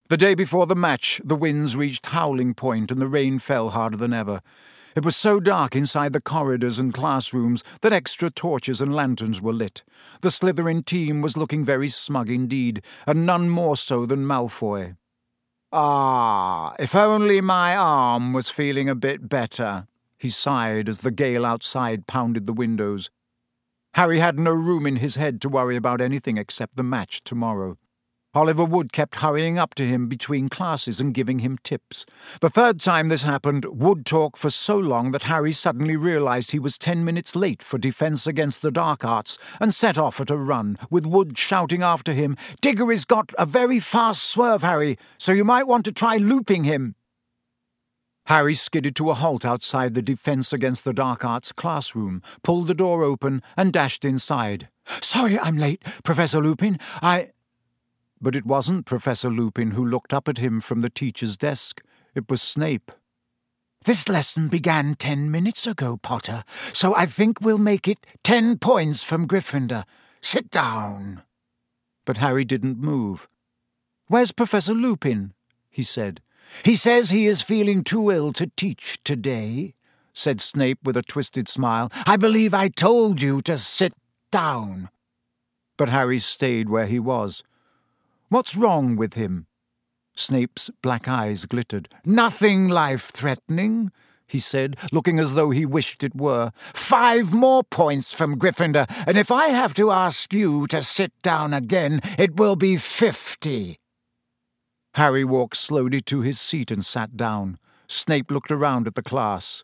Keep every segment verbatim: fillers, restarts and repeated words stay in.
The day before the match, the winds reached howling point and the rain fell harder than ever. It was so dark inside the corridors and classrooms that extra torches and lanterns were lit. The Slytherin team was looking very smug indeed, and none more so than Malfoy. "Ah, if only my arm was feeling a bit better," he sighed as the gale outside pounded the windows. Harry had no room in his head to worry about anything except the match tomorrow. Oliver Wood kept hurrying up to him between classes and giving him tips. The third time this happened, Wood talked for so long that Harry suddenly realised he was ten minutes late for Defence Against the Dark Arts and set off at a run, with Wood shouting after him, "Diggory's got a very fast swerve, Harry, so you might want to try looping him." Harry skidded to a halt outside the Defence Against the Dark Arts classroom, pulled the door open and dashed inside. "Sorry I'm late, Professor Lupin. I—" But it wasn't Professor Lupin who looked up at him from the teacher's desk. It was Snape. "This lesson began ten minutes ago, Potter, so I think we'll make it ten points from Gryffindor. Sit down." But Harry didn't move. "Where's Professor Lupin?" he said. "He says he is feeling too ill to teach today," said Snape with a twisted smile. "I believe I told you to sit down." But Harry stayed where he was. "What's wrong with him?" Snape's black eyes glittered. "Nothing life-threatening," he said, looking as though he wished it were. "Five more points from Gryffindor, and if I have to ask you to sit down again, it will be fifty." Harry walked slowly to his seat and sat down. Snape looked around at the class.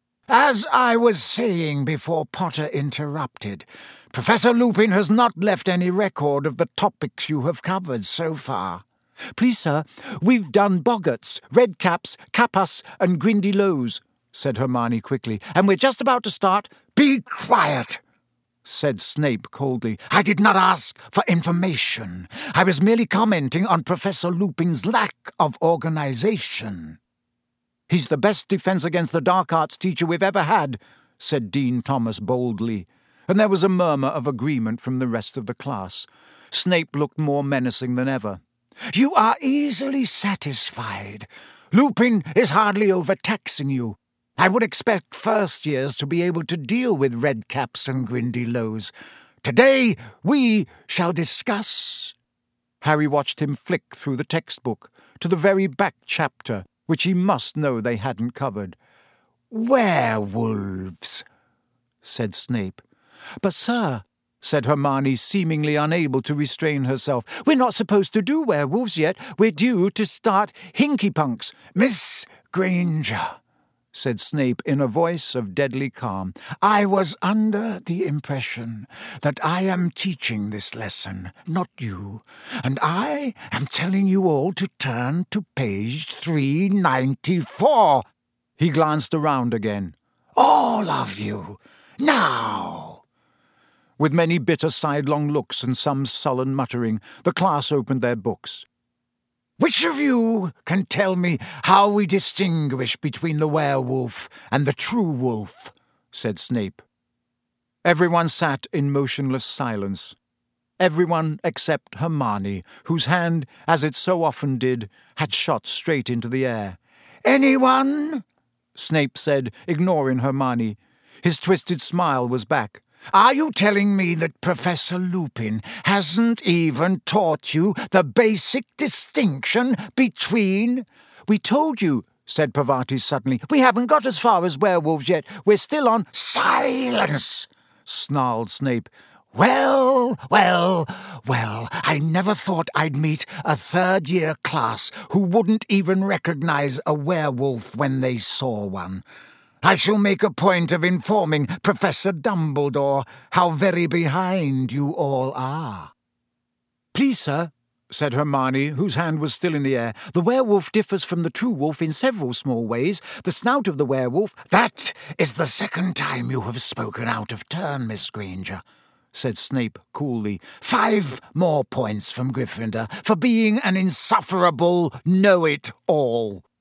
"As I was saying before Potter interrupted, Professor Lupin has not left any record of the topics you have covered so far." "Please, sir, we've done Boggarts, Redcaps, Capas, and Grindylows," said Hermione quickly, "and we're just about to start—" "Be quiet," said Snape coldly. "I did not ask for information. I was merely commenting on Professor Lupin's lack of organization." "He's the best Defence Against the Dark Arts teacher we've ever had," said Dean Thomas boldly, and there was a murmur of agreement from the rest of the class. Snape looked more menacing than ever. "You are easily satisfied. Lupin is hardly overtaxing you. I would expect first-years to be able to deal with Redcaps and Grindylows. Today we shall discuss—" Harry watched him flick through the textbook to the very back chapter, which he must know they hadn't covered. "Werewolves," said Snape. "But, sir," said Hermione, seemingly unable to restrain herself, "we're not supposed to do werewolves yet. We're due to start Hinkypunks." "Miss Granger," said Snape in a voice of deadly calm, "I was under the impression that I am teaching this lesson, not you, and I am telling you all to turn to page three ninety-four. He glanced around again. "All of you, now!" With many bitter sidelong looks and some sullen muttering, the class opened their books. "Which of you can tell me how we distinguish between the werewolf and the true wolf?" said Snape. Everyone sat in motionless silence. Everyone except Hermione, whose hand, as it so often did, had shot straight into the air. "Anyone?" Snape said, ignoring Hermione. His twisted smile was back. "Are you telling me that Professor Lupin hasn't even taught you the basic distinction between—" "We told you," said Parvati suddenly. "We haven't got as far as werewolves yet. We're still on—" "Silence!" snarled Snape. "Well, well, well, I never thought I'd meet a third-year class who wouldn't even recognize a werewolf when they saw one. I shall make a point of informing Professor Dumbledore how very behind you all are." "Please, sir," said Hermione, whose hand was still in the air, "the werewolf differs from the true wolf in several small ways. The snout of the werewolf—" "That is the second time you have spoken out of turn, Miss Granger," said Snape coolly. "Five more points from Gryffindor for being an insufferable know-it-all."